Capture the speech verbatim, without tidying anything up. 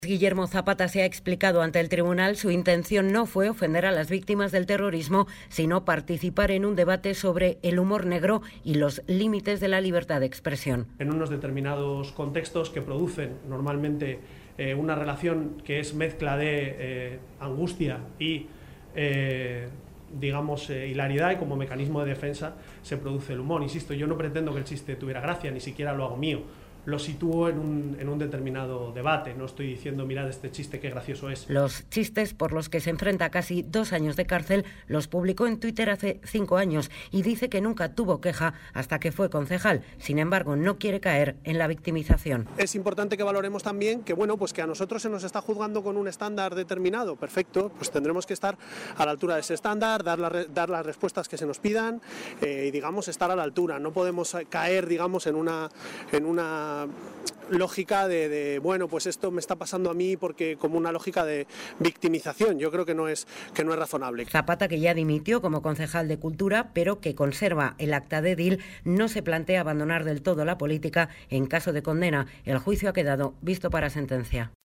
Guillermo Zapata se ha explicado ante el tribunal. Su intención no fue ofender a las víctimas del terrorismo, sino participar en un debate sobre el humor negro y los límites de la libertad de expresión. En unos determinados contextos que producen normalmente eh, una relación que es mezcla de eh, angustia y eh, digamos eh, hilaridad, y como mecanismo de defensa se produce el humor. Insisto, yo no pretendo que el chiste tuviera gracia, ni siquiera lo hago mío. Lo sitúo en un, en un determinado debate. No estoy diciendo, mirad este chiste, qué gracioso es. Los chistes por los que se enfrenta a casi dos años de cárcel los publicó en Twitter hace cinco años y dice que nunca tuvo queja hasta que fue concejal. Sin embargo, no quiere caer en la victimización. Es importante que valoremos también que, bueno, pues que a nosotros se nos está juzgando con un estándar determinado. Perfecto, pues tendremos que estar a la altura de ese estándar, dar, la, dar las respuestas que se nos pidan eh, y, digamos, estar a la altura. No podemos caer, digamos, en una... En una lógica de, de, bueno, pues esto me está pasando a mí porque como una lógica de victimización. Yo creo que no es, que no es razonable. Zapata, que ya dimitió como concejal de Cultura, pero que conserva el acta de edil, no se plantea abandonar del todo la política en caso de condena. El juicio ha quedado visto para sentencia.